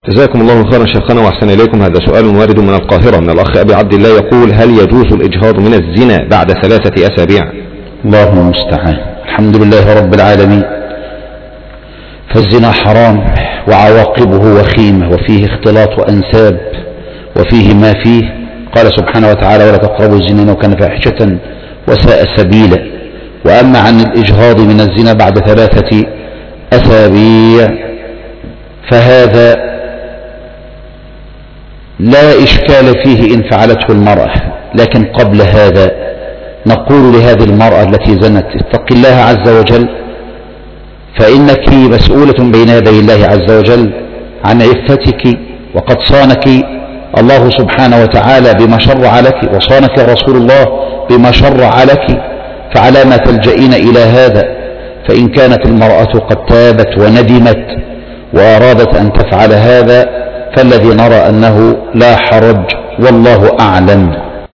جزاكم الله خيرا شيخنا وأحسن إليكم. هذا سؤال وارد من القاهرة من الأخ أبي عبد الله يقول: هل يجوز الإجهاض من الزنا بعد 3 أسابيع؟ الله المستعان. الحمد لله رب العالمين. فالزنا حرام وعواقبه وخيمة وفيه اختلاط أنساب وفيه ما فيه. قال سبحانه وتعالى: ولا تقربوا الزنا إنه كان فاحشة وساء سبيلا. وأما عن الإجهاض من الزنا بعد 3 أسابيع فهذا لا إشكال فيه إن فعلته المرأة، لكن قبل هذا نقول لهذه المرأة التي زنت: اتق الله عز وجل، فإنك مسؤولة بين يدي الله عز وجل عن عفتك، وقد صانك الله سبحانه وتعالى بما شرع لك، وصانك رسول الله بما شرع لك، فعلى ما تلجئين إلى هذا؟ فإن كانت المرأة قد تابت وندمت وأرادت أن تفعل هذا فالذي نرى أنه لا حرج، والله أعلم.